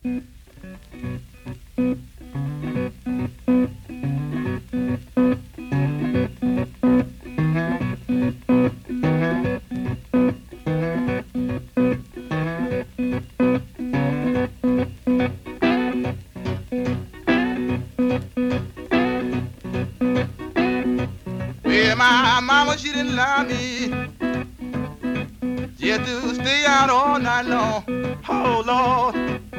Well, my mama, she didn't lie me. Just to stay out all night long. Oh, Lord.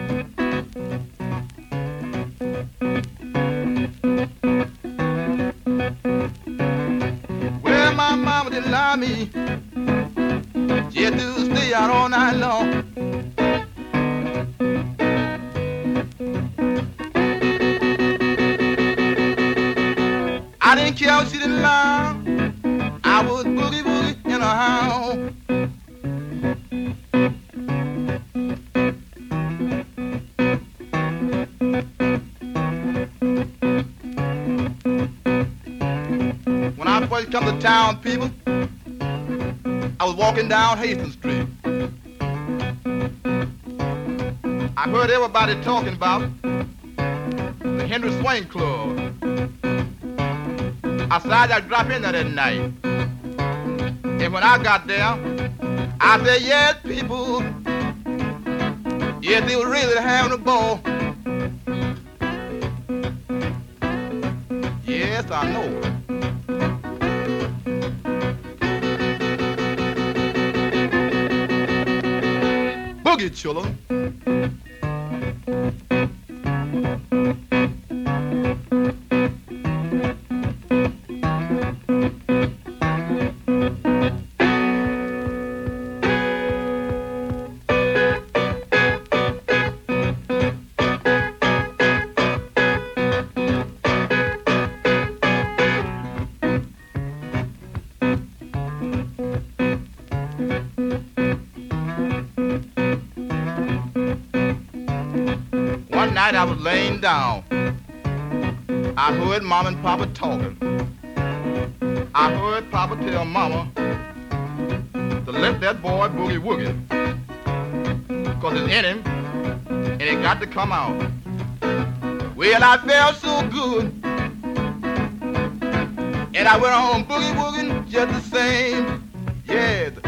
Well, my mama didn't lie me. Just to stay out all night long. I didn't care if she didn't lie. I was boogie woogie in a house. When I first come to town, people, I was walking down Hastings Street. I heard everybody talking about the Henry Swain Club. I decided I'd drop in there that night. And when I got there, I said, yes, people, yes, they were really having a ball. Yes, I know. Boogie, children. One night I was laying down. I heard Mom and Papa talking. I heard Papa tell Mama to let that boy boogie woogie, 'cause it's in him and it got to come out. Well, I felt so good, and I went on boogie wooging just the same. Yes,